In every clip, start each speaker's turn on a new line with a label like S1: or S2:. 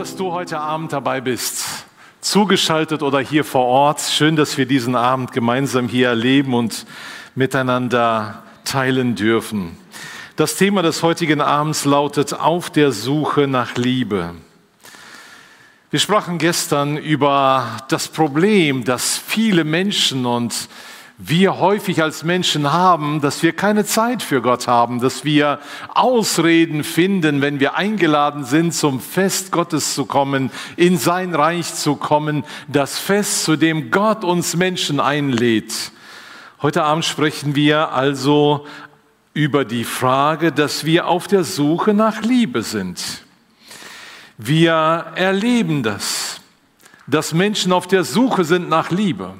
S1: dass du heute Abend dabei bist, zugeschaltet oder hier vor Ort. Schön, dass wir diesen Abend gemeinsam hier erleben und miteinander teilen dürfen. Das Thema des heutigen Abends lautet: Auf der Suche nach Liebe. Wir sprachen gestern über das Problem, das viele Menschen und wir häufig als Menschen haben, dass wir keine Zeit für Gott haben, dass wir Ausreden finden, wenn wir eingeladen sind, zum Fest Gottes zu kommen, in sein Reich zu kommen, das Fest, zu dem Gott uns Menschen einlädt. Heute Abend sprechen wir also über die Frage, dass wir auf der Suche nach Liebe sind. Wir erleben das, dass Menschen auf der Suche sind nach Liebe.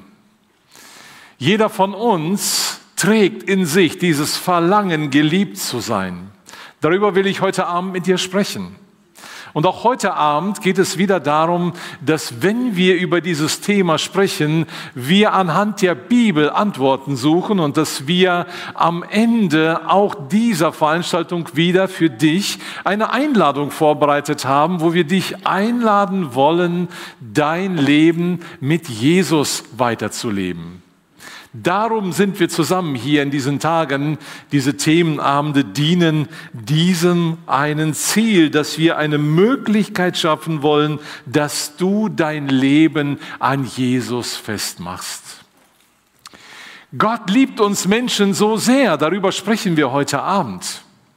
S1: Jeder von uns trägt in sich dieses Verlangen, geliebt zu sein. Darüber will ich heute Abend mit dir sprechen. Und auch heute Abend geht es wieder darum, dass, wenn wir über dieses Thema sprechen, wir anhand der Bibel Antworten suchen und dass wir am Ende auch dieser Veranstaltung wieder für dich eine Einladung vorbereitet haben, wo wir dich einladen wollen, dein Leben mit Jesus weiterzuleben. Darum sind wir zusammen hier in diesen Tagen. Diese Themenabende dienen diesem einen Ziel, dass wir eine Möglichkeit schaffen wollen, dass du dein Leben an Jesus festmachst. Gott liebt uns Menschen so sehr, darüber sprechen wir heute Abend.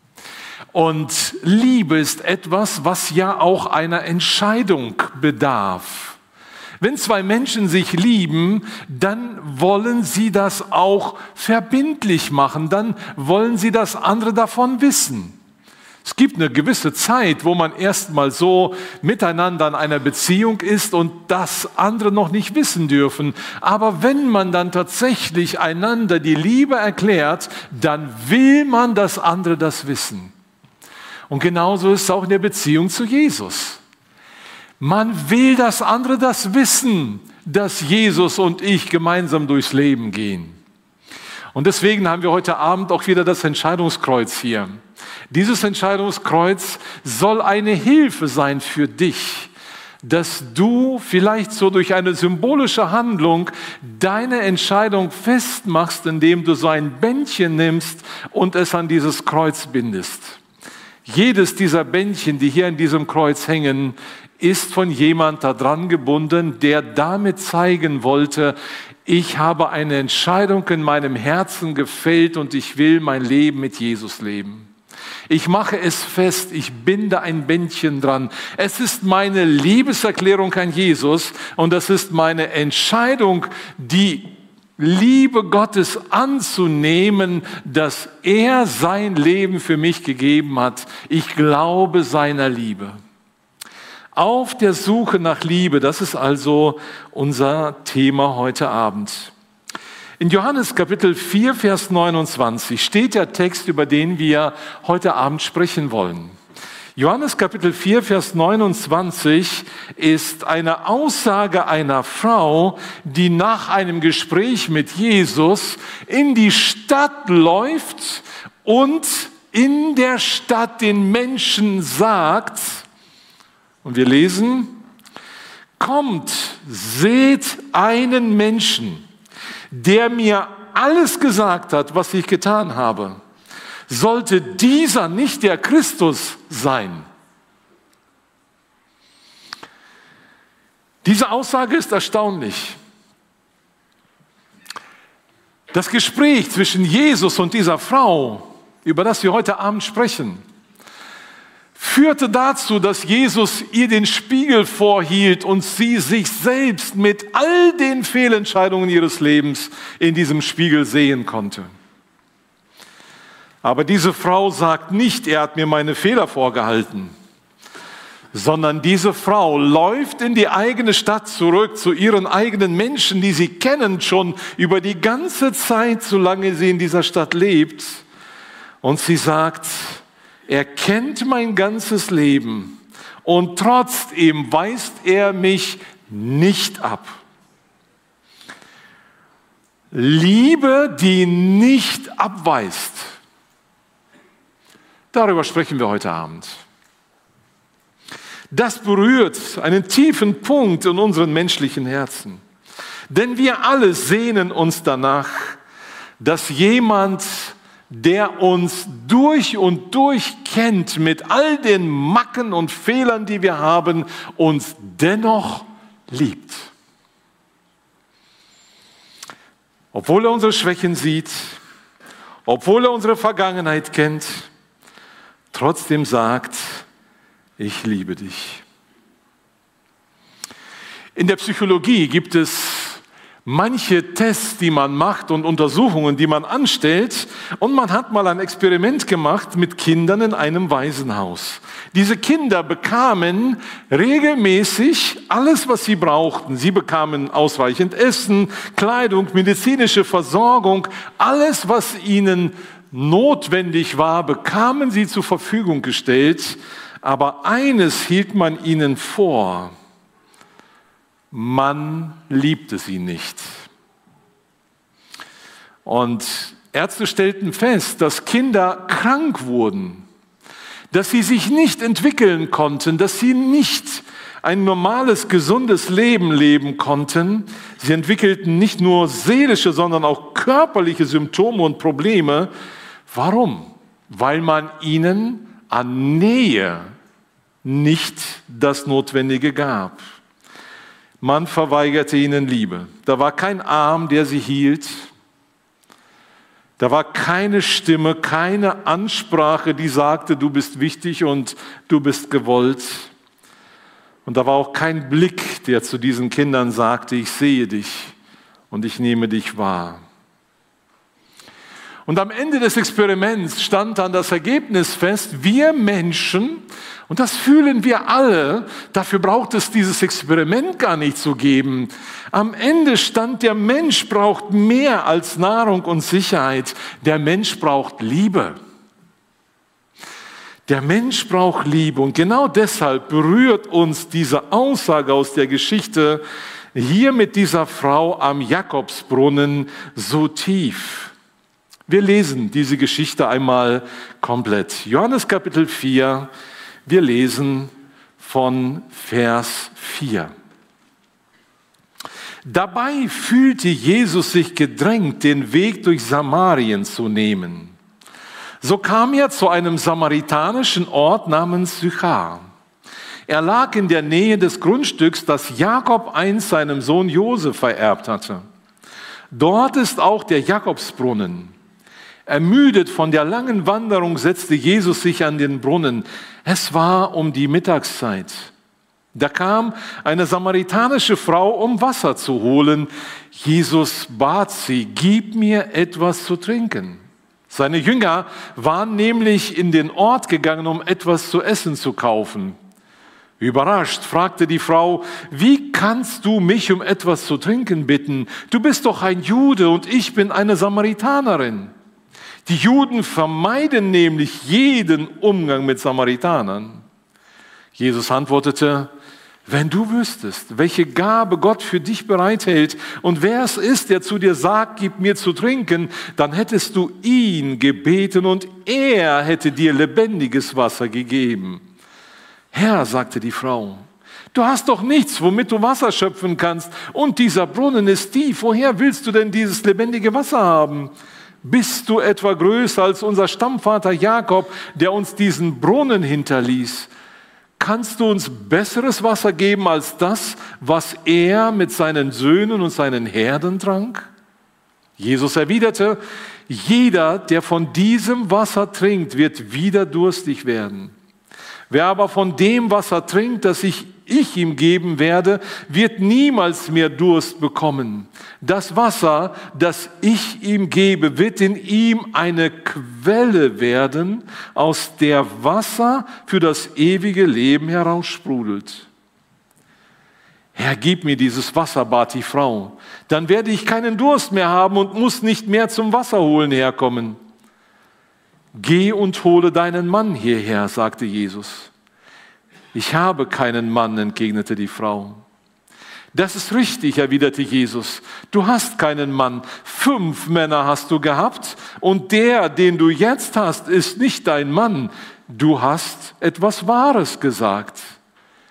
S1: Und Liebe ist etwas, was ja auch einer Entscheidung bedarf. Wenn zwei Menschen sich lieben, dann wollen sie das auch verbindlich machen, dann wollen sie das andere davon wissen. Es gibt eine gewisse Zeit, wo man erstmal so miteinander in einer Beziehung ist und das andere noch nicht wissen dürfen. Aber wenn man dann tatsächlich einander die Liebe erklärt, dann will man, dass andere das wissen. Und genauso ist es auch in der Beziehung zu Jesus. Man will, dass andere das wissen, dass Jesus und ich gemeinsam durchs Leben gehen. Und deswegen haben wir heute Abend auch wieder das Entscheidungskreuz hier. Dieses Entscheidungskreuz soll eine Hilfe sein für dich, dass du vielleicht so durch eine symbolische Handlung deine Entscheidung festmachst, indem du so ein Bändchen nimmst und es an dieses Kreuz bindest. Jedes dieser Bändchen, die hier an diesem Kreuz hängen, ist von jemand da dran gebunden, der damit zeigen wollte: Ich habe eine Entscheidung in meinem Herzen gefällt und ich will mein Leben mit Jesus leben. Ich mache es fest, ich binde ein Bändchen dran. Es ist meine Liebeserklärung an Jesus und das ist meine Entscheidung, die Liebe Gottes anzunehmen, dass er sein Leben für mich gegeben hat. Ich glaube seiner Liebe. Auf der Suche nach Liebe, das ist also unser Thema heute Abend. In Johannes Kapitel 4, Vers 29 steht der Text, über den wir heute Abend sprechen wollen. Johannes Kapitel 4, Vers 29 ist eine Aussage einer Frau, die nach einem Gespräch mit Jesus in die Stadt läuft und in der Stadt den Menschen sagt, und wir lesen: Kommt, seht einen Menschen, der mir alles gesagt hat, was ich getan habe. Sollte dieser nicht der Christus sein? Diese Aussage ist erstaunlich. Das Gespräch zwischen Jesus und dieser Frau, über das wir heute Abend sprechen, führte dazu, dass Jesus ihr den Spiegel vorhielt und sie sich selbst mit all den Fehlentscheidungen ihres Lebens in diesem Spiegel sehen konnte. Aber diese Frau sagt nicht, er hat mir meine Fehler vorgehalten, sondern diese Frau läuft in die eigene Stadt zurück, zu ihren eigenen Menschen, die sie kennen schon über die ganze Zeit, solange sie in dieser Stadt lebt. Und sie sagt: Er kennt mein ganzes Leben und trotzdem weist er mich nicht ab. Liebe, die nicht abweist. Darüber sprechen wir heute Abend. Das berührt einen tiefen Punkt in unseren menschlichen Herzen. Denn wir alle sehnen uns danach, dass jemand, der uns durch und durch kennt, mit all den Macken und Fehlern, die wir haben, uns dennoch liebt. Obwohl er unsere Schwächen sieht, obwohl er unsere Vergangenheit kennt, trotzdem sagt, ich liebe dich. In der Psychologie gibt es manche Tests, die man macht und Untersuchungen, die man anstellt. Und man hat mal ein Experiment gemacht mit Kindern in einem Waisenhaus. Diese Kinder bekamen regelmäßig alles, was sie brauchten. Sie bekamen ausreichend Essen, Kleidung, medizinische Versorgung. Alles, was ihnen notwendig war, bekamen sie zur Verfügung gestellt. Aber eines hielt man ihnen vor: Man liebte sie nicht. Und Ärzte stellten fest, dass Kinder krank wurden, dass sie sich nicht entwickeln konnten, dass sie nicht ein normales, gesundes Leben leben konnten. Sie entwickelten nicht nur seelische, sondern auch körperliche Symptome und Probleme. Warum? Weil man ihnen an Nähe nicht das Notwendige gab. Man verweigerte ihnen Liebe. Da war kein Arm, der sie hielt. Da war keine Stimme, keine Ansprache, die sagte, du bist wichtig und du bist gewollt. Und da war auch kein Blick, der zu diesen Kindern sagte, ich sehe dich und ich nehme dich wahr. Und am Ende des Experiments stand dann das Ergebnis fest: Wir Menschen, und das fühlen wir alle, dafür braucht es dieses Experiment gar nicht zu geben. Am Ende stand, der Mensch braucht mehr als Nahrung und Sicherheit. Der Mensch braucht Liebe. Der Mensch braucht Liebe. Und genau deshalb berührt uns diese Aussage aus der Geschichte hier mit dieser Frau am Jakobsbrunnen so tief. Wir lesen diese Geschichte einmal komplett. Johannes Kapitel 4, wir lesen von Vers 4. Dabei fühlte Jesus sich gedrängt, den Weg durch Samarien zu nehmen. So kam er zu einem samaritanischen Ort namens Sychar. Er lag in der Nähe des Grundstücks, das Jakob einst seinem Sohn Josef vererbt hatte. Dort ist auch der Jakobsbrunnen. Ermüdet von der langen Wanderung setzte Jesus sich an den Brunnen. Es war um die Mittagszeit. Da kam eine samaritanische Frau, um Wasser zu holen. Jesus bat sie, gib mir etwas zu trinken. Seine Jünger waren nämlich in den Ort gegangen, um etwas zu essen zu kaufen. Überrascht fragte die Frau, wie kannst du mich um etwas zu trinken bitten? Du bist doch ein Jude und ich bin eine Samaritanerin. Die Juden vermeiden nämlich jeden Umgang mit Samaritanern. Jesus antwortete, wenn du wüsstest, welche Gabe Gott für dich bereithält und wer es ist, der zu dir sagt, gib mir zu trinken, dann hättest du ihn gebeten und er hätte dir lebendiges Wasser gegeben. Herr, sagte die Frau, du hast doch nichts, womit du Wasser schöpfen kannst und dieser Brunnen ist tief. Woher willst du denn dieses lebendige Wasser haben? Bist du etwa größer als unser Stammvater Jakob, der uns diesen Brunnen hinterließ? Kannst du uns besseres Wasser geben als das, was er mit seinen Söhnen und seinen Herden trank? Jesus erwiderte, jeder, der von diesem Wasser trinkt, wird wieder durstig werden. Wer aber von dem Wasser trinkt, das ich ihm geben werde, wird niemals mehr Durst bekommen. Das Wasser, das ich ihm gebe, wird in ihm eine Quelle werden, aus der Wasser für das ewige Leben heraussprudelt. Herr, gib mir dieses Wasser, bat die Frau. Dann werde ich keinen Durst mehr haben und muss nicht mehr zum Wasserholen herkommen. Geh und hole deinen Mann hierher, sagte Jesus. Ich habe keinen Mann, entgegnete die Frau. Das ist richtig, erwiderte Jesus. Du hast keinen Mann. 5 Männer hast du gehabt und der, den du jetzt hast, ist nicht dein Mann. Du hast etwas Wahres gesagt.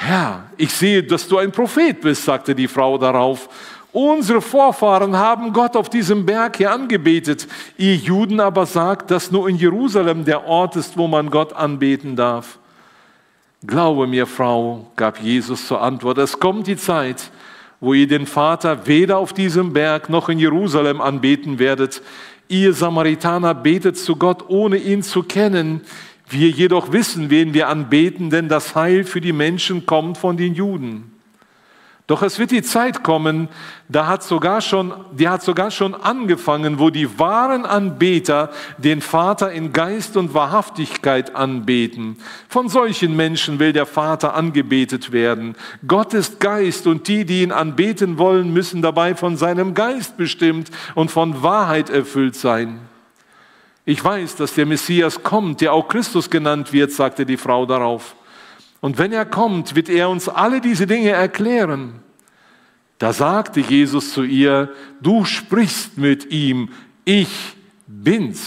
S1: Herr, ich sehe, dass du ein Prophet bist, sagte die Frau darauf. Unsere Vorfahren haben Gott auf diesem Berg hier angebetet. Ihr Juden aber sagt, dass nur in Jerusalem der Ort ist, wo man Gott anbeten darf. Glaube mir, Frau, gab Jesus zur Antwort, es kommt die Zeit, wo ihr den Vater weder auf diesem Berg noch in Jerusalem anbeten werdet. Ihr Samaritaner betet zu Gott, ohne ihn zu kennen. Wir jedoch wissen, wen wir anbeten, denn das Heil für die Menschen kommt von den Juden. Doch es wird die Zeit kommen, die hat sogar schon angefangen, wo die wahren Anbeter den Vater in Geist und Wahrhaftigkeit anbeten. Von solchen Menschen will der Vater angebetet werden. Gott ist Geist und die ihn anbeten wollen, müssen dabei von seinem Geist bestimmt und von Wahrheit erfüllt sein. Ich weiß, dass der Messias kommt, der auch Christus genannt wird, sagte die Frau darauf. Und wenn er kommt, wird er uns alle diese Dinge erklären. Da sagte Jesus zu ihr, du sprichst mit ihm, ich bin's.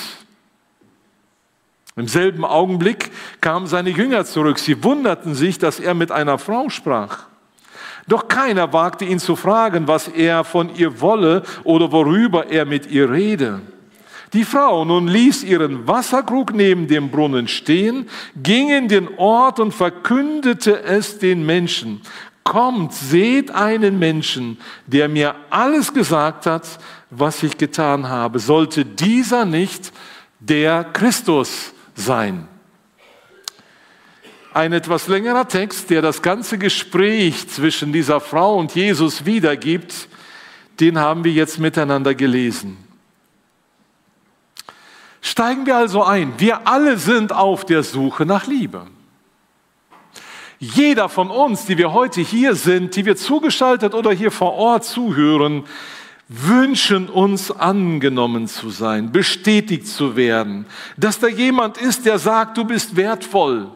S1: Im selben Augenblick kamen seine Jünger zurück. Sie wunderten sich, dass er mit einer Frau sprach. Doch keiner wagte ihn zu fragen, was er von ihr wolle oder worüber er mit ihr rede. Die Frau nun ließ ihren Wasserkrug neben dem Brunnen stehen, ging in den Ort und verkündete es den Menschen. Kommt, seht einen Menschen, der mir alles gesagt hat, was ich getan habe. Sollte dieser nicht der Christus sein? Ein etwas längerer Text, der das ganze Gespräch zwischen dieser Frau und Jesus wiedergibt, den haben wir jetzt miteinander gelesen. Steigen wir also ein. Wir alle sind auf der Suche nach Liebe. Jeder von uns, die wir heute hier sind, die wir zugeschaltet oder hier vor Ort zuhören, wünschen uns angenommen zu sein, bestätigt zu werden, dass da jemand ist, der sagt, du bist wertvoll,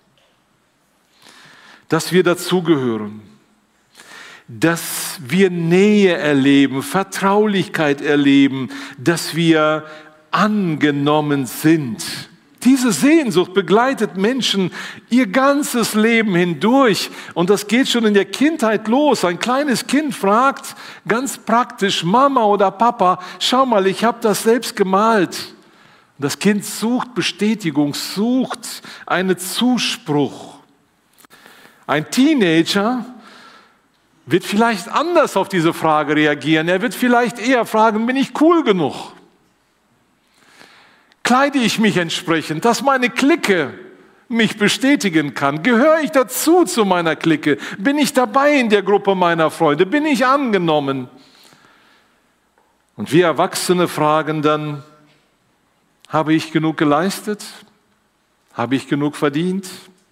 S1: dass wir dazugehören, dass wir Nähe erleben, Vertraulichkeit erleben, dass wir angenommen sind. Diese Sehnsucht begleitet Menschen ihr ganzes Leben hindurch und das geht schon in der Kindheit los. Ein kleines Kind fragt ganz praktisch, Mama oder Papa, schau mal, ich habe das selbst gemalt. Das Kind sucht Bestätigung, sucht einen Zuspruch. Ein Teenager wird vielleicht anders auf diese Frage reagieren. Er wird vielleicht eher fragen, bin ich cool genug? Kleide ich mich entsprechend, dass meine Clique mich bestätigen kann? Gehöre ich dazu zu meiner Clique? Bin ich dabei in der Gruppe meiner Freunde? Bin ich angenommen? Und wir Erwachsene fragen dann, habe ich genug geleistet? Habe ich genug verdient?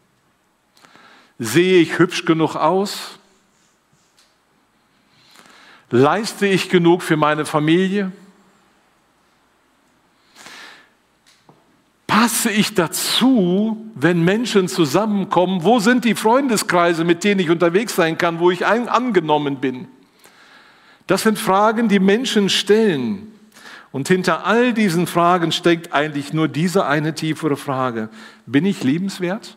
S1: Sehe ich hübsch genug aus? Leiste ich genug für meine Familie? Passe ich dazu, wenn Menschen zusammenkommen? Wo sind die Freundeskreise, mit denen ich unterwegs sein kann, wo ich angenommen bin? Das sind Fragen, die Menschen stellen. Und hinter all diesen Fragen steckt eigentlich nur diese eine tiefere Frage. Bin ich liebenswert?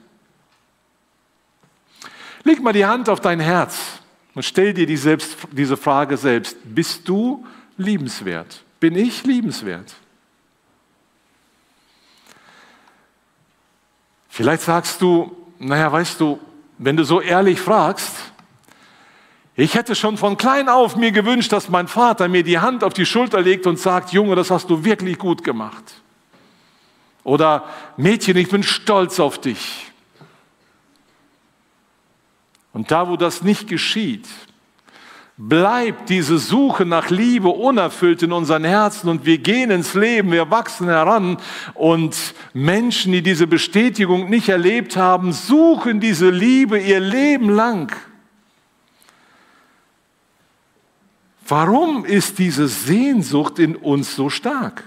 S1: Leg mal die Hand auf dein Herz und stell dir diese Frage selbst. Bist du liebenswert? Bin ich liebenswert? Vielleicht sagst du, naja, weißt du, wenn du so ehrlich fragst, ich hätte schon von klein auf mir gewünscht, dass mein Vater mir die Hand auf die Schulter legt und sagt, Junge, das hast du wirklich gut gemacht. Oder Mädchen, ich bin stolz auf dich. Und da, wo das nicht geschieht, bleibt diese Suche nach Liebe unerfüllt in unseren Herzen und wir gehen ins Leben, wir wachsen heran und Menschen, die diese Bestätigung nicht erlebt haben, suchen diese Liebe ihr Leben lang. Warum ist diese Sehnsucht in uns so stark?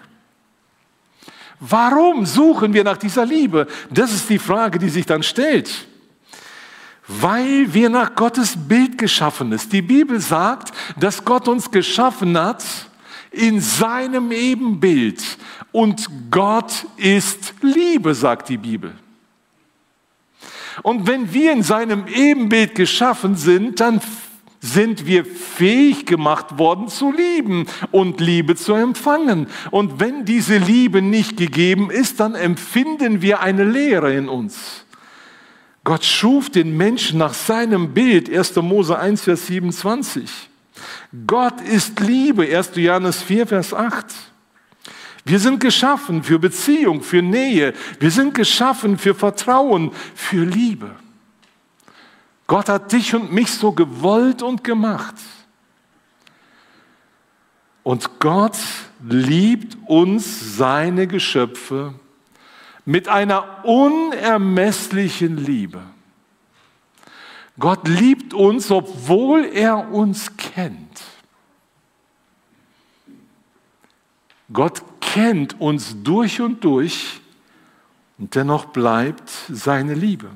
S1: Warum suchen wir nach dieser Liebe? Das ist die Frage, die sich dann stellt. Weil wir nach Gottes Bild geschaffen sind. Die Bibel sagt, dass Gott uns geschaffen hat in seinem Ebenbild. Und Gott ist Liebe, sagt die Bibel. Und wenn wir in seinem Ebenbild geschaffen sind, dann sind wir fähig gemacht worden zu lieben und Liebe zu empfangen. Und wenn diese Liebe nicht gegeben ist, dann empfinden wir eine Leere in uns. Gott schuf den Menschen nach seinem Bild, 1. Mose 1, Vers 27. Gott ist Liebe, 1. Johannes 4, Vers 8. Wir sind geschaffen für Beziehung, für Nähe. Wir sind geschaffen für Vertrauen, für Liebe. Gott hat dich und mich so gewollt und gemacht. Und Gott liebt uns, seine Geschöpfe, mit einer unermesslichen Liebe. Gott liebt uns, obwohl er uns kennt. Gott kennt uns durch und durch und dennoch bleibt seine Liebe.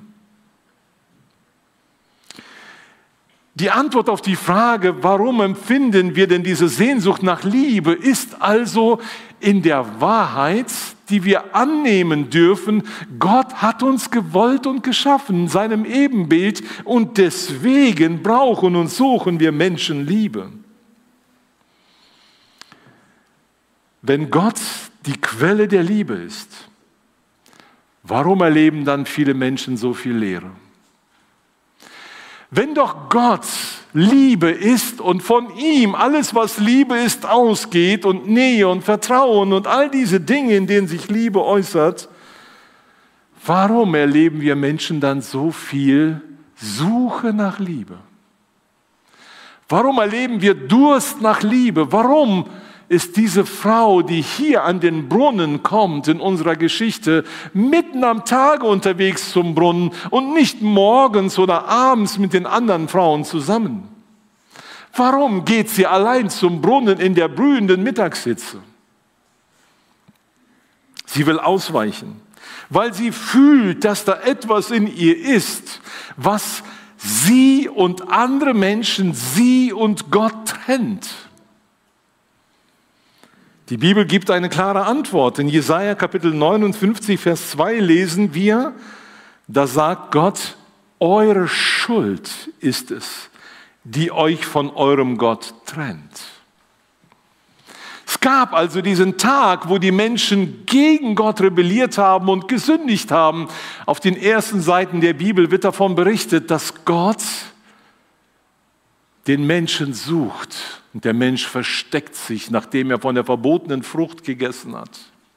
S1: Die Antwort auf die Frage, warum empfinden wir denn diese Sehnsucht nach Liebe, ist also in der Wahrheit, die wir annehmen dürfen. Gott hat uns gewollt und geschaffen in seinem Ebenbild und deswegen brauchen und suchen wir Menschen Liebe. Wenn Gott die Quelle der Liebe ist, warum erleben dann viele Menschen so viel Leere? Wenn doch Gott Liebe ist und von ihm alles, was Liebe ist, ausgeht und Nähe und Vertrauen und all diese Dinge, in denen sich Liebe äußert, warum erleben wir Menschen dann so viel Suche nach Liebe? Warum erleben wir Durst nach Liebe? Warum ist diese Frau, die hier an den Brunnen kommt in unserer Geschichte, mitten am Tage unterwegs zum Brunnen und nicht morgens oder abends mit den anderen Frauen zusammen? Warum geht sie allein zum Brunnen in der brühenden Mittagshitze? Sie will ausweichen, weil sie fühlt, dass da etwas in ihr ist, was sie und andere Menschen, sie und Gott trennt. Die Bibel gibt eine klare Antwort. In Jesaja Kapitel 59, Vers 2 lesen wir, da sagt Gott, eure Schuld ist es, die euch von eurem Gott trennt. Es gab also diesen Tag, wo die Menschen gegen Gott rebelliert haben und gesündigt haben. Auf den ersten Seiten der Bibel wird davon berichtet, dass Gott den Menschen sucht. Und der Mensch versteckt sich, nachdem er von der verbotenen Frucht gegessen hat.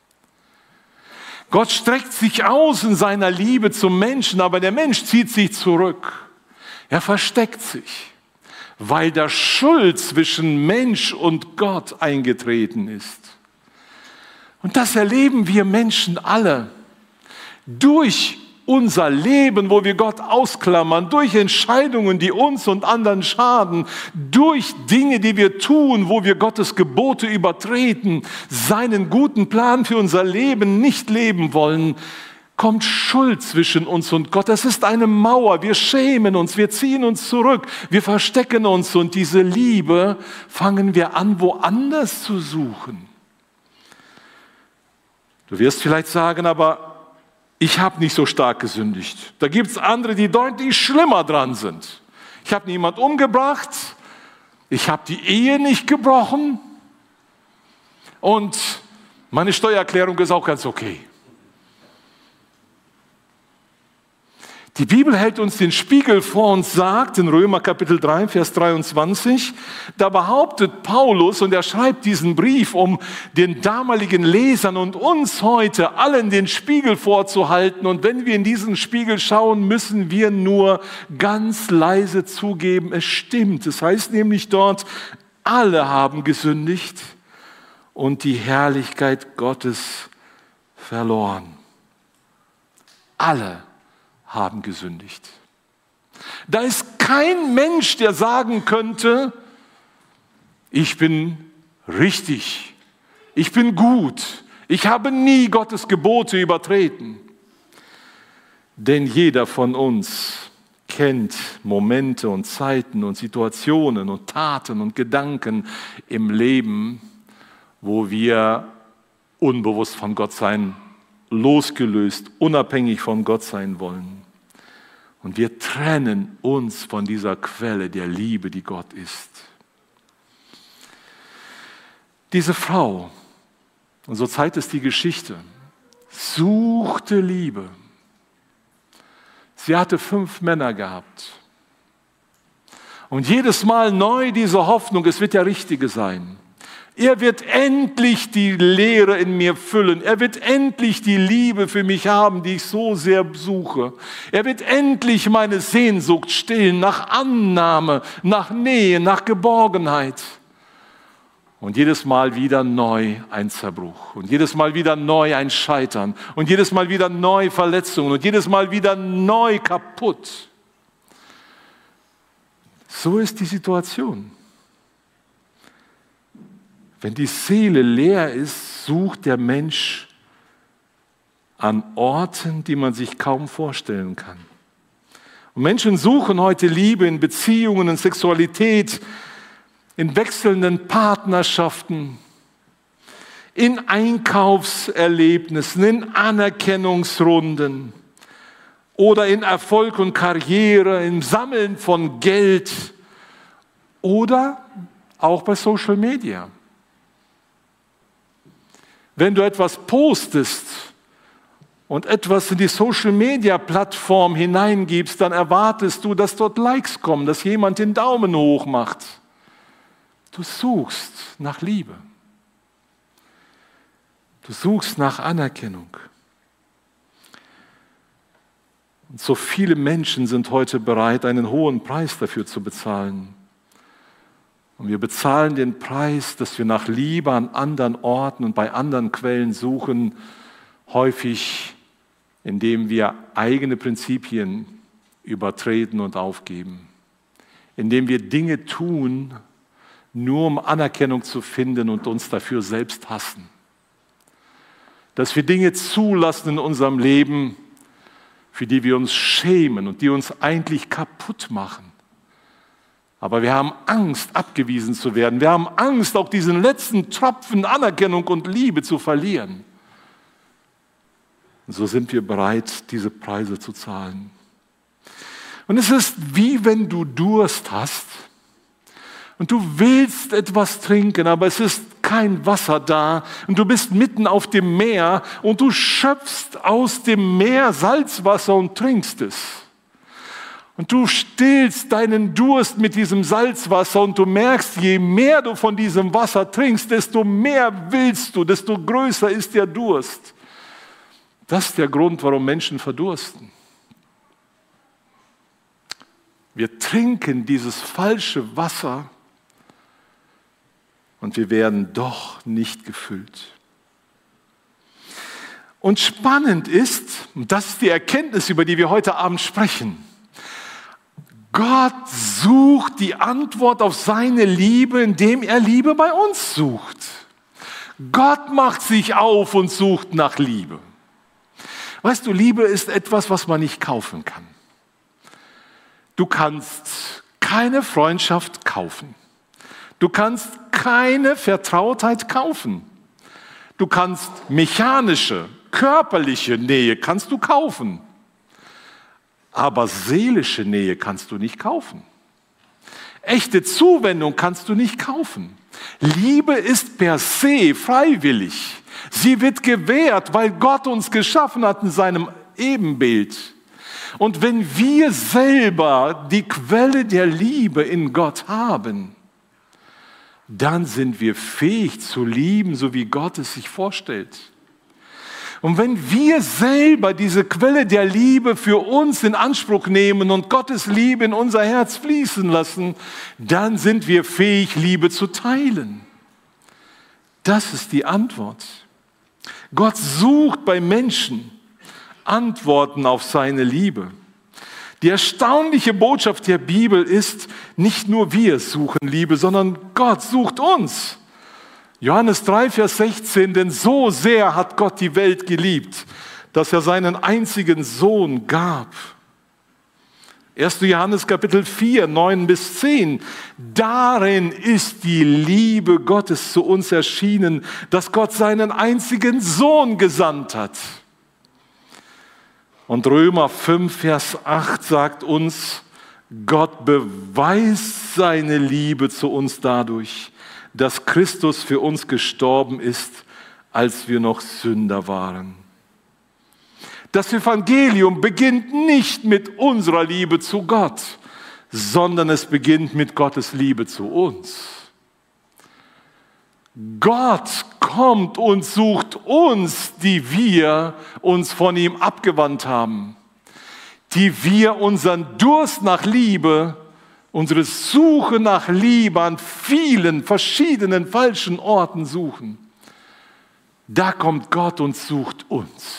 S1: Gott streckt sich aus in seiner Liebe zum Menschen, aber der Mensch zieht sich zurück. Er versteckt sich, weil da Schuld zwischen Mensch und Gott eingetreten ist. Und das erleben wir Menschen alle durch unser Leben, wo wir Gott ausklammern, durch Entscheidungen, die uns und anderen schaden, durch Dinge, die wir tun, wo wir Gottes Gebote übertreten, seinen guten Plan für unser Leben nicht leben wollen, kommt Schuld zwischen uns und Gott. Das ist eine Mauer. Wir schämen uns, wir ziehen uns zurück, wir verstecken uns und diese Liebe fangen wir an, woanders zu suchen. Du wirst vielleicht sagen, aber ich habe nicht so stark gesündigt. Da gibt es andere, die deutlich schlimmer dran sind. Ich habe niemand umgebracht, ich habe die Ehe nicht gebrochen und meine Steuererklärung ist auch ganz okay. Die Bibel hält uns den Spiegel vor und sagt in Römer Kapitel 3, Vers 23, da behauptet Paulus, und er schreibt diesen Brief, um den damaligen Lesern und uns heute allen den Spiegel vorzuhalten. Und wenn wir in diesen Spiegel schauen, müssen wir nur ganz leise zugeben, es stimmt. Es heißt nämlich dort, alle haben gesündigt und die Herrlichkeit Gottes verloren. Alle haben gesündigt. Da ist kein Mensch, der sagen könnte, ich bin richtig, ich bin gut, ich habe nie Gottes Gebote übertreten. Denn jeder von uns kennt Momente und Zeiten und Situationen und Taten und Gedanken im Leben, wo wir unbewusst von Gott sein, losgelöst, unabhängig von Gott sein wollen. Und wir trennen uns von dieser Quelle der Liebe, die Gott ist. Diese Frau, und so zeigt es die Geschichte, suchte Liebe. Sie hatte 5 Männer gehabt. Und jedes Mal neu diese Hoffnung, es wird der Richtige sein. Er wird endlich die Leere in mir füllen. Er wird endlich die Liebe für mich haben, die ich so sehr suche. Er wird endlich meine Sehnsucht stillen nach Annahme, nach Nähe, nach Geborgenheit. Und jedes Mal wieder neu ein Zerbruch. Und jedes Mal wieder neu ein Scheitern. Und jedes Mal wieder neu Verletzungen. Und jedes Mal wieder neu kaputt. So ist die Situation. Wenn die Seele leer ist, sucht der Mensch an Orten, die man sich kaum vorstellen kann. Und Menschen suchen heute Liebe in Beziehungen, in Sexualität, in wechselnden Partnerschaften, in Einkaufserlebnissen, in Anerkennungsrunden oder in Erfolg und Karriere, im Sammeln von Geld oder auch bei Social Media. Wenn du etwas postest und etwas in die Social-Media-Plattform hineingibst, dann erwartest du, dass dort Likes kommen, dass jemand den Daumen hoch macht. Du suchst nach Liebe. Du suchst nach Anerkennung. Und so viele Menschen sind heute bereit, einen hohen Preis dafür zu bezahlen. Und wir bezahlen den Preis, dass wir nach Liebe an anderen Orten und bei anderen Quellen suchen, häufig indem wir eigene Prinzipien übertreten und aufgeben. Indem wir Dinge tun, nur um Anerkennung zu finden und uns dafür selbst hassen. Dass wir Dinge zulassen in unserem Leben, für die wir uns schämen und die uns eigentlich kaputt machen. Aber wir haben Angst, abgewiesen zu werden. Wir haben Angst, auch diesen letzten Tropfen Anerkennung und Liebe zu verlieren. Und so sind wir bereit, diese Preise zu zahlen. Und es ist wie wenn du Durst hast und du willst etwas trinken, aber es ist kein Wasser da und du bist mitten auf dem Meer und du schöpfst aus dem Meer Salzwasser und trinkst es. Und du stillst deinen Durst mit diesem Salzwasser und du merkst, je mehr du von diesem Wasser trinkst, desto mehr willst du, desto größer ist der Durst. Das ist der Grund, warum Menschen verdursten. Wir trinken dieses falsche Wasser und wir werden doch nicht gefüllt. Und spannend ist, und das ist die Erkenntnis, über die wir heute Abend sprechen, Gott sucht die Antwort auf seine Liebe, indem er Liebe bei uns sucht. Gott macht sich auf und sucht nach Liebe. Weißt du, Liebe ist etwas, was man nicht kaufen kann. Du kannst keine Freundschaft kaufen. Du kannst keine Vertrautheit kaufen. Du kannst mechanische, körperliche Nähe kannst du kaufen. Aber seelische Nähe kannst du nicht kaufen. Echte Zuwendung kannst du nicht kaufen. Liebe ist per se freiwillig. Sie wird gewährt, weil Gott uns geschaffen hat in seinem Ebenbild. Und wenn wir selber die Quelle der Liebe in Gott haben, dann sind wir fähig zu lieben, so wie Gott es sich vorstellt. Und wenn wir selber diese Quelle der Liebe für uns in Anspruch nehmen und Gottes Liebe in unser Herz fließen lassen, dann sind wir fähig, Liebe zu teilen. Das ist die Antwort. Gott sucht bei Menschen Antworten auf seine Liebe. Die erstaunliche Botschaft der Bibel ist, nicht nur wir suchen Liebe, sondern Gott sucht uns. Johannes 3, Vers 16, denn so sehr hat Gott die Welt geliebt, dass er seinen einzigen Sohn gab. 1. Johannes Kapitel 4, 9 bis 10. Darin ist die Liebe Gottes zu uns erschienen, dass Gott seinen einzigen Sohn gesandt hat. Und Römer 5, Vers 8 sagt uns, Gott beweist seine Liebe zu uns dadurch, dass Christus für uns gestorben ist, als wir noch Sünder waren. Das Evangelium beginnt nicht mit unserer Liebe zu Gott, sondern es beginnt mit Gottes Liebe zu uns. Gott kommt und sucht uns, die wir uns von ihm abgewandt haben, die wir unseren Durst nach Liebe, unsere Suche nach Liebe an vielen verschiedenen falschen Orten suchen. Da kommt Gott und sucht uns.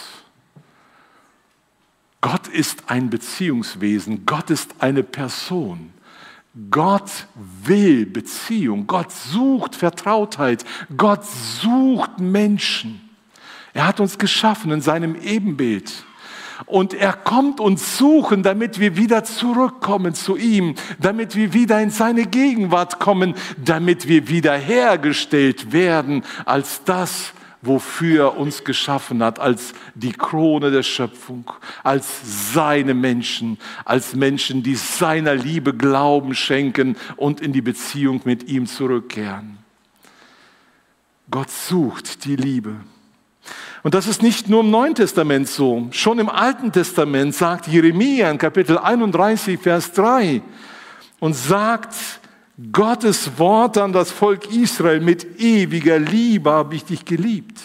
S1: Gott ist ein Beziehungswesen, Gott ist eine Person. Gott will Beziehung, Gott sucht Vertrautheit, Gott sucht Menschen. Er hat uns geschaffen in seinem Ebenbild. Und er kommt uns suchen, damit wir wieder zurückkommen zu ihm, damit wir wieder in seine Gegenwart kommen, damit wir wiederhergestellt werden als das, wofür er uns geschaffen hat, als die Krone der Schöpfung, als seine Menschen, als Menschen, die seiner Liebe Glauben schenken und in die Beziehung mit ihm zurückkehren. Gott sucht die Liebe. Und das ist nicht nur im Neuen Testament so. Schon im Alten Testament sagt Jeremia in Kapitel 31, Vers 3 und sagt Gottes Wort an das Volk Israel: Mit ewiger Liebe habe ich dich geliebt.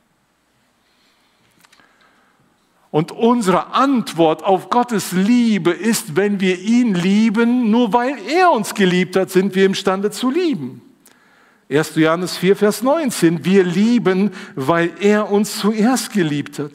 S1: Und unsere Antwort auf Gottes Liebe ist, wenn wir ihn lieben, nur weil er uns geliebt hat, sind wir imstande zu lieben. 1. Johannes 4, Vers 19. Wir lieben, weil er uns zuerst geliebt hat.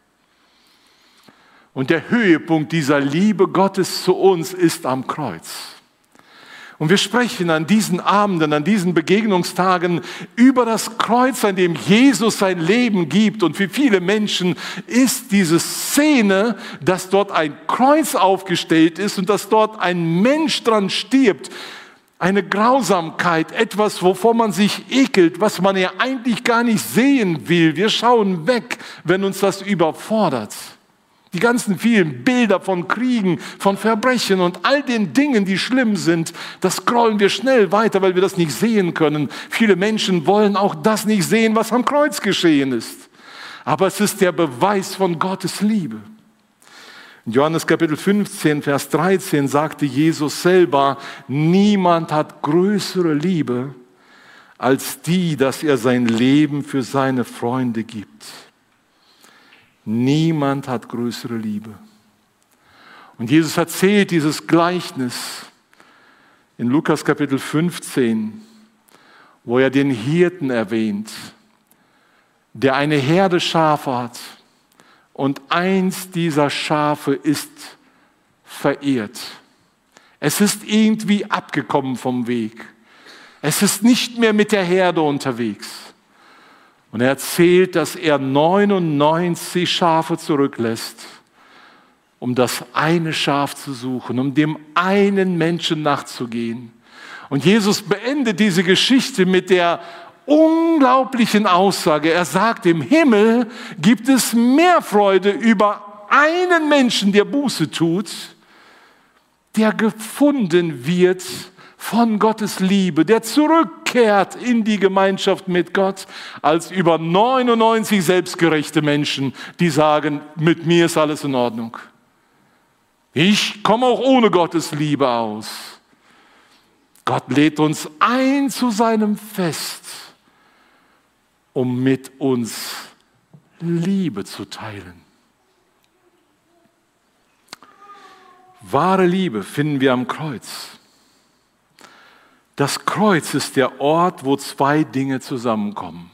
S1: Und der Höhepunkt dieser Liebe Gottes zu uns ist am Kreuz. Und wir sprechen an diesen Abenden, an diesen Begegnungstagen über das Kreuz, an dem Jesus sein Leben gibt. Und für viele Menschen ist diese Szene, dass dort ein Kreuz aufgestellt ist und dass dort ein Mensch dran stirbt, eine Grausamkeit, etwas, wovor man sich ekelt, was man ja eigentlich gar nicht sehen will. Wir schauen weg, wenn uns das überfordert. Die ganzen vielen Bilder von Kriegen, von Verbrechen und all den Dingen, die schlimm sind, das scrollen wir schnell weiter, weil wir das nicht sehen können. Viele Menschen wollen auch das nicht sehen, was am Kreuz geschehen ist. Aber es ist der Beweis von Gottes Liebe. In Johannes Kapitel 15, Vers 13 sagte Jesus selber: Niemand hat größere Liebe als die, dass er sein Leben für seine Freunde gibt. Niemand hat größere Liebe. Und Jesus erzählt dieses Gleichnis in Lukas Kapitel 15, wo er den Hirten erwähnt, der eine Herde Schafe hat und eins dieser Schafe ist verirrt. Es ist irgendwie abgekommen vom Weg. Es ist nicht mehr mit der Herde unterwegs. Und er erzählt, dass er 99 Schafe zurücklässt, um das eine Schaf zu suchen, um dem einen Menschen nachzugehen. Und Jesus beendet diese Geschichte mit der unglaublichen Aussage. Er sagt, im Himmel gibt es mehr Freude über einen Menschen, der Buße tut, der gefunden wird von Gottes Liebe, der zurückkehrt in die Gemeinschaft mit Gott, als über 99 selbstgerechte Menschen, die sagen, mit mir ist alles in Ordnung. Ich komme auch ohne Gottes Liebe aus. Gott lädt uns ein zu seinem Fest, um mit uns Liebe zu teilen. Wahre Liebe finden wir am Kreuz. Das Kreuz ist der Ort, wo zwei Dinge zusammenkommen.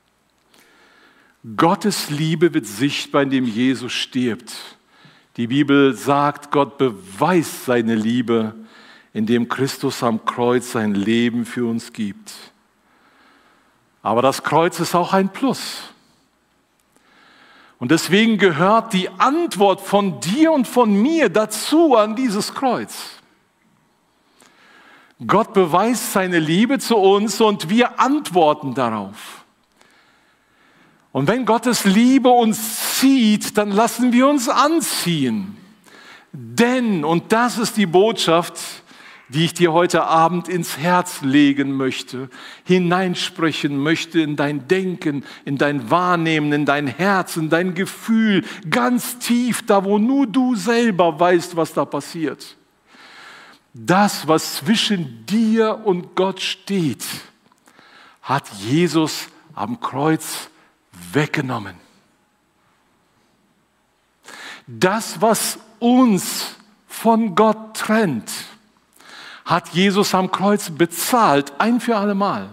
S1: Gottes Liebe wird sichtbar, indem Jesus stirbt. Die Bibel sagt, Gott beweist seine Liebe, indem Christus am Kreuz sein Leben für uns gibt. Aber das Kreuz ist auch ein Plus. Und deswegen gehört die Antwort von dir und von mir dazu an dieses Kreuz. Gott beweist seine Liebe zu uns und wir antworten darauf. Und wenn Gottes Liebe uns zieht, dann lassen wir uns anziehen. Denn, und das ist die Botschaft, die ich dir heute Abend ins Herz legen möchte, hineinsprechen möchte in dein Denken, in dein Wahrnehmen, in dein Herz, in dein Gefühl, ganz tief, da wo nur du selber weißt, was da passiert. Das, was zwischen dir und Gott steht, hat Jesus am Kreuz weggenommen. Das, was uns von Gott trennt, hat Jesus am Kreuz bezahlt, ein für alle Mal.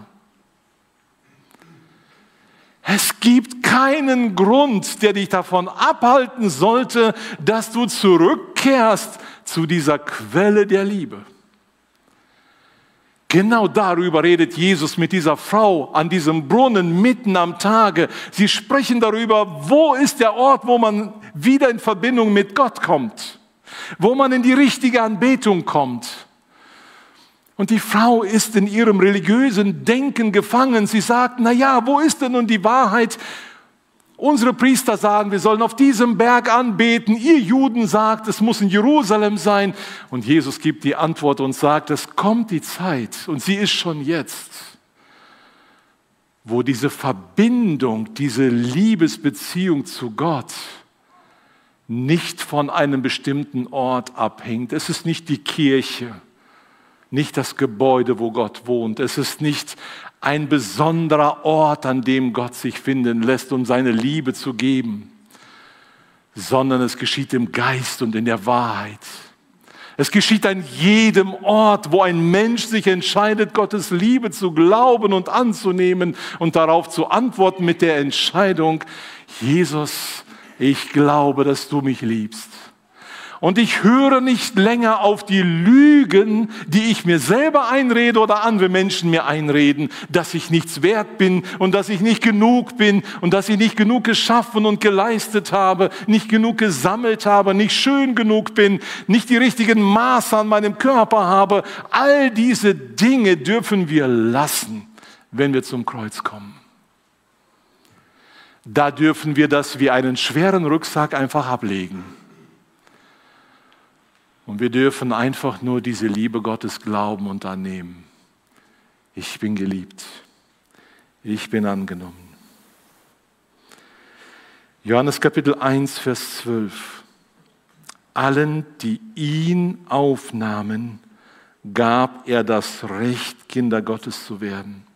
S1: Es gibt keinen Grund, der dich davon abhalten sollte, dass du zurückkehrst zu dieser Quelle der Liebe. Genau darüber redet Jesus mit dieser Frau an diesem Brunnen mitten am Tage. Sie sprechen darüber, wo ist der Ort, wo man wieder in Verbindung mit Gott kommt, wo man in die richtige Anbetung kommt. Und die Frau ist in ihrem religiösen Denken gefangen. Sie sagt, wo ist denn nun die Wahrheit? Unsere Priester sagen, wir sollen auf diesem Berg anbeten. Ihr Juden sagt, es muss in Jerusalem sein. Und Jesus gibt die Antwort und sagt, es kommt die Zeit, und sie ist schon jetzt, wo diese Verbindung, diese Liebesbeziehung zu Gott nicht von einem bestimmten Ort abhängt. Es ist nicht die Kirche, nicht das Gebäude, wo Gott wohnt. Es ist nicht ein besonderer Ort, an dem Gott sich finden lässt, um seine Liebe zu geben, sondern es geschieht im Geist und in der Wahrheit. Es geschieht an jedem Ort, wo ein Mensch sich entscheidet, Gottes Liebe zu glauben und anzunehmen und darauf zu antworten mit der Entscheidung, Jesus, ich glaube, dass du mich liebst. Und ich höre nicht länger auf die Lügen, die ich mir selber einrede oder andere Menschen mir einreden, dass ich nichts wert bin und dass ich nicht genug bin und dass ich nicht genug geschaffen und geleistet habe, nicht genug gesammelt habe, nicht schön genug bin, nicht die richtigen Maße an meinem Körper habe. All diese Dinge dürfen wir lassen, wenn wir zum Kreuz kommen. Da dürfen wir das wie einen schweren Rucksack einfach ablegen. Und wir dürfen einfach nur diese Liebe Gottes glauben und annehmen. Ich bin geliebt. Ich bin angenommen. Johannes Kapitel 1, Vers 12. Allen, die ihn aufnahmen, gab er das Recht, Kinder Gottes zu werden.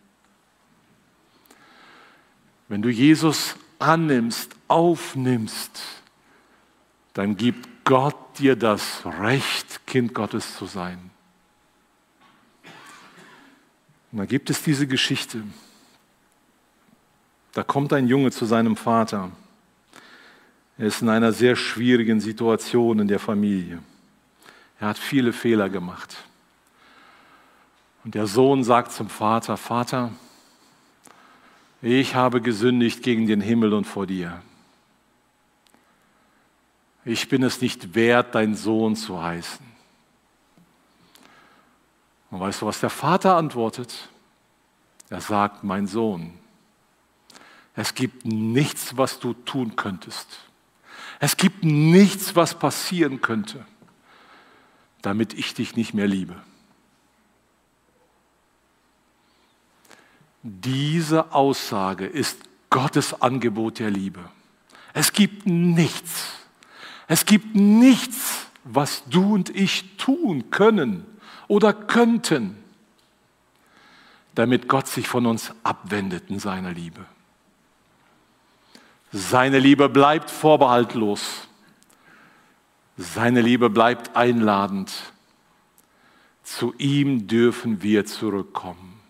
S1: Wenn du Jesus annimmst, aufnimmst, dann gibt Gott dir das Recht, Kind Gottes zu sein. Und da gibt es diese Geschichte. Da kommt ein Junge zu seinem Vater. Er ist in einer sehr schwierigen Situation in der Familie. Er hat viele Fehler gemacht. Und der Sohn sagt zum Vater, Vater, ich habe gesündigt gegen den Himmel und vor dir. Ich bin es nicht wert, dein Sohn zu heißen. Und weißt du, was der Vater antwortet? Er sagt, mein Sohn, es gibt nichts, was du tun könntest. Es gibt nichts, was passieren könnte, damit ich dich nicht mehr liebe. Diese Aussage ist Gottes Angebot der Liebe. Es gibt nichts, was du und ich tun können oder könnten, damit Gott sich von uns abwendet in seiner Liebe. Seine Liebe bleibt vorbehaltlos. Seine Liebe bleibt einladend. Zu ihm dürfen wir zurückkommen.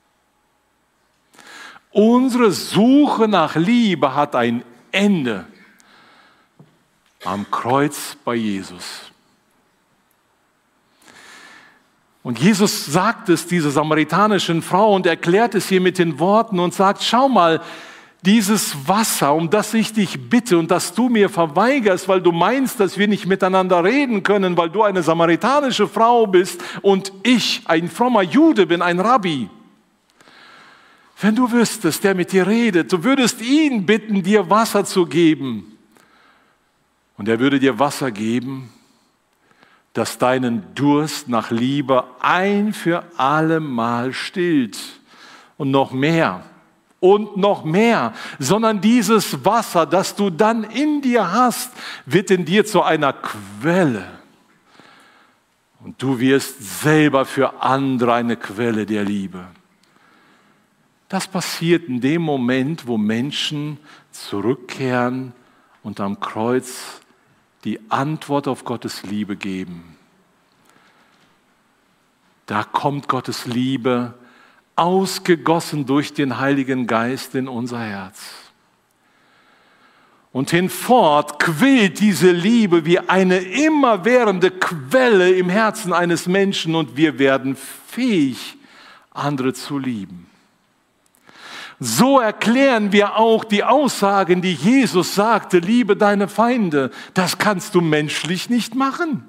S1: Unsere Suche nach Liebe hat ein Ende am Kreuz bei Jesus. Und Jesus sagt es dieser samaritanischen Frau und erklärt es ihr mit den Worten und sagt, schau mal, dieses Wasser, um das ich dich bitte und das du mir verweigerst, weil du meinst, dass wir nicht miteinander reden können, weil du eine samaritanische Frau bist und ich ein frommer Jude bin, ein Rabbi. Wenn du wüsstest, der mit dir redet, du würdest ihn bitten, dir Wasser zu geben, Und er würde dir Wasser geben, das deinen Durst nach Liebe ein für alle Mal stillt. Und noch mehr, sondern dieses Wasser, das du dann in dir hast, wird in dir zu einer Quelle. Und du wirst selber für andere eine Quelle der Liebe. Das passiert in dem Moment, wo Menschen zurückkehren und am Kreuz die Antwort auf Gottes Liebe geben. Da kommt Gottes Liebe ausgegossen durch den Heiligen Geist in unser Herz. Und hinfort quillt diese Liebe wie eine immerwährende Quelle im Herzen eines Menschen und wir werden fähig, andere zu lieben. So erklären wir auch die Aussagen, die Jesus sagte, liebe deine Feinde. Das kannst du menschlich nicht machen.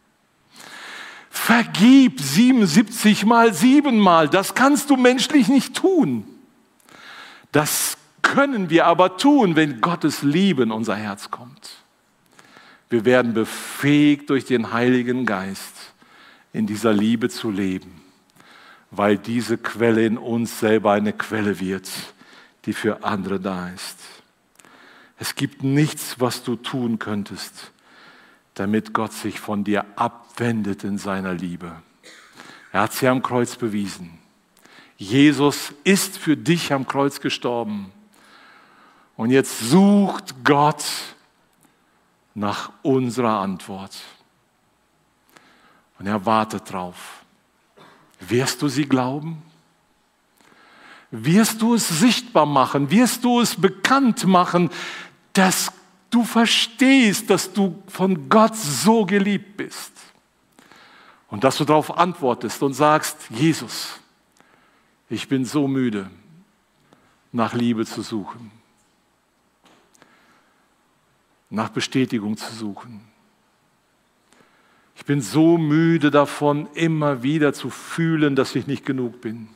S1: Vergib 77 mal 7 Mal, das kannst du menschlich nicht tun. Das können wir aber tun, wenn Gottes Liebe in unser Herz kommt. Wir werden befähigt durch den Heiligen Geist, in dieser Liebe zu leben, weil diese Quelle in uns selber eine Quelle wird, die für andere da ist. Es gibt nichts, was du tun könntest, damit Gott sich von dir abwendet in seiner Liebe. Er hat sie am Kreuz bewiesen. Jesus ist für dich am Kreuz gestorben. Und jetzt sucht Gott nach unserer Antwort. Und er wartet drauf. Wirst du sie glauben? Wirst du es sichtbar machen? Wirst du es bekannt machen, dass du verstehst, dass du von Gott so geliebt bist? Und dass du darauf antwortest und sagst, Jesus, ich bin so müde, nach Liebe zu suchen, nach Bestätigung zu suchen. Ich bin so müde davon, immer wieder zu fühlen, dass ich nicht genug bin.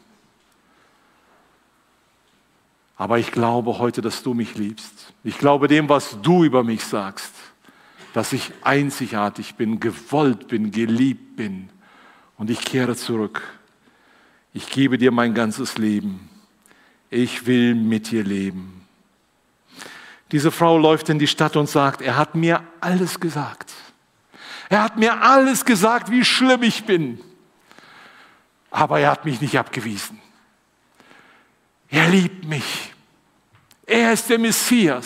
S1: Aber ich glaube heute, dass du mich liebst. Ich glaube dem, was du über mich sagst, dass ich einzigartig bin, gewollt bin, geliebt bin. Und ich kehre zurück. Ich gebe dir mein ganzes Leben. Ich will mit dir leben. Diese Frau läuft in die Stadt und sagt, er hat mir alles gesagt. Er hat mir alles gesagt, wie schlimm ich bin. Aber er hat mich nicht abgewiesen. Er liebt mich. Er ist der Messias.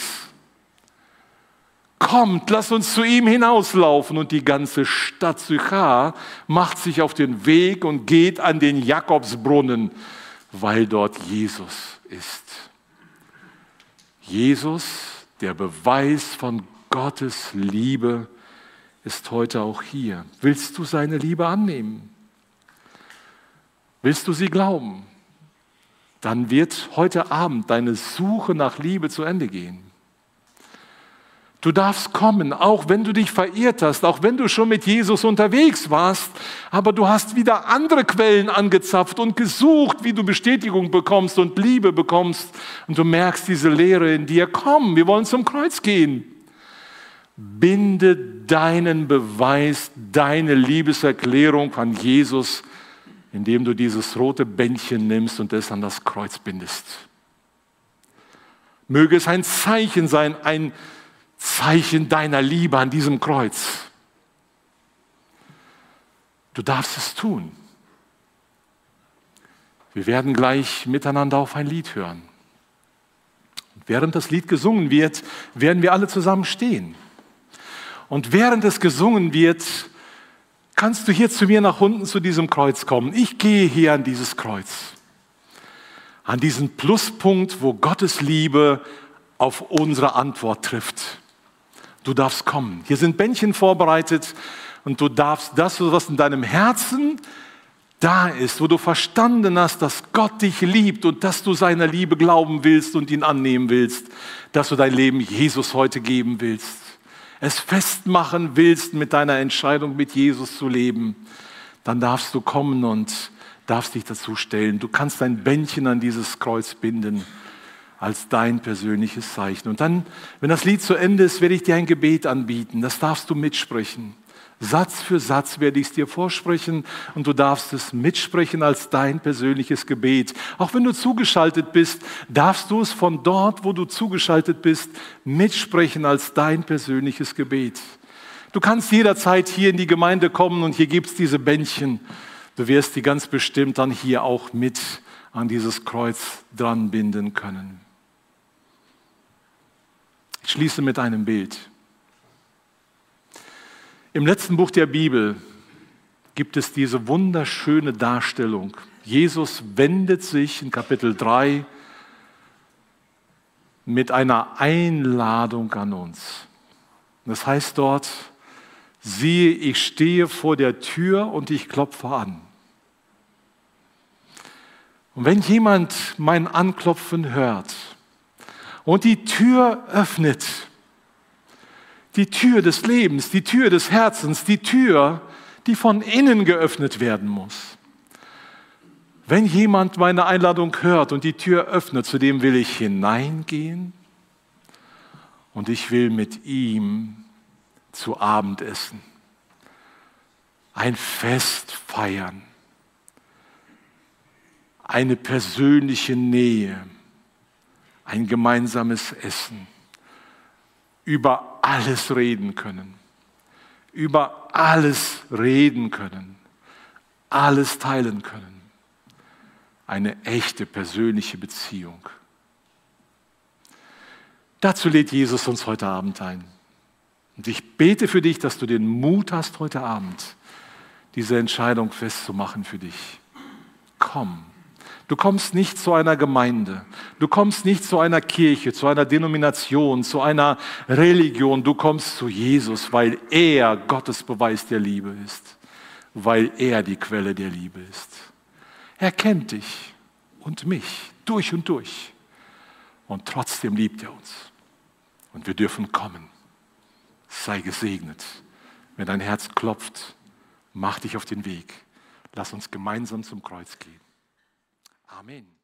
S1: Kommt, lasst uns zu ihm hinauslaufen. Und die ganze Stadt Sychar macht sich auf den Weg und geht an den Jakobsbrunnen, weil dort Jesus ist. Jesus, der Beweis von Gottes Liebe, ist heute auch hier. Willst du seine Liebe annehmen? Willst du sie glauben? Dann wird heute Abend deine Suche nach Liebe zu Ende gehen. Du darfst kommen, auch wenn du dich verirrt hast, auch wenn du schon mit Jesus unterwegs warst, aber du hast wieder andere Quellen angezapft und gesucht, wie du Bestätigung bekommst und Liebe bekommst und du merkst diese Leere in dir. Komm, wir wollen zum Kreuz gehen. Binde deinen Beweis, deine Liebeserklärung an Jesus, indem du dieses rote Bändchen nimmst und es an das Kreuz bindest. Möge es ein Zeichen sein, ein Zeichen deiner Liebe an diesem Kreuz. Du darfst es tun. Wir werden gleich miteinander auf ein Lied hören. Und während das Lied gesungen wird, werden wir alle zusammen stehen. Und während es gesungen wird, kannst du hier zu mir nach unten zu diesem Kreuz kommen. Ich gehe hier an dieses Kreuz. An diesen Pluspunkt, wo Gottes Liebe auf unsere Antwort trifft. Du darfst kommen. Hier sind Bändchen vorbereitet und du darfst das, was in deinem Herzen da ist, wo du verstanden hast, dass Gott dich liebt und dass du seiner Liebe glauben willst und ihn annehmen willst, dass du dein Leben Jesus heute geben willst, es festmachen willst mit deiner Entscheidung, mit Jesus zu leben, dann darfst du kommen und darfst dich dazu stellen. Du kannst dein Bändchen an dieses Kreuz binden. als dein persönliches Zeichen. Und dann, wenn das Lied zu Ende ist, werde ich dir ein Gebet anbieten. Das darfst du mitsprechen. Satz für Satz werde ich es dir vorsprechen und du darfst es mitsprechen als dein persönliches Gebet. Auch wenn du zugeschaltet bist, darfst du es von dort, wo du zugeschaltet bist, mitsprechen als dein persönliches Gebet. Du kannst jederzeit hier in die Gemeinde kommen und hier gibt es diese Bändchen. Du wirst die ganz bestimmt dann hier auch mit an dieses Kreuz dran binden können. Ich schließe mit einem Bild. Im letzten Buch der Bibel gibt es diese wunderschöne Darstellung. Jesus wendet sich in Kapitel 3 mit einer Einladung an uns. Das heißt dort, siehe, ich stehe vor der Tür und ich klopfe an. Und wenn jemand mein Anklopfen hört und die Tür öffnet, die Tür des Lebens, die Tür des Herzens, die Tür, die von innen geöffnet werden muss. Wenn jemand meine Einladung hört und die Tür öffnet, zu dem will ich hineingehen und ich will mit ihm zu Abend essen, ein Fest feiern, eine persönliche Nähe, ein gemeinsames Essen, über alles reden können, über alles reden können, alles teilen können. Eine echte persönliche Beziehung. Dazu lädt Jesus uns heute Abend ein. Und ich bete für dich, dass du den Mut hast, heute Abend diese Entscheidung festzumachen für dich. Komm. Du kommst nicht zu einer Gemeinde, du kommst nicht zu einer Kirche, zu einer Denomination, zu einer Religion, du kommst zu Jesus, weil er Gottes Beweis der Liebe ist, weil er die Quelle der Liebe ist. Er kennt dich und mich durch und durch und trotzdem liebt er uns und wir dürfen kommen. Sei gesegnet, wenn dein Herz klopft, mach dich auf den Weg, lass uns gemeinsam zum Kreuz gehen. Amen.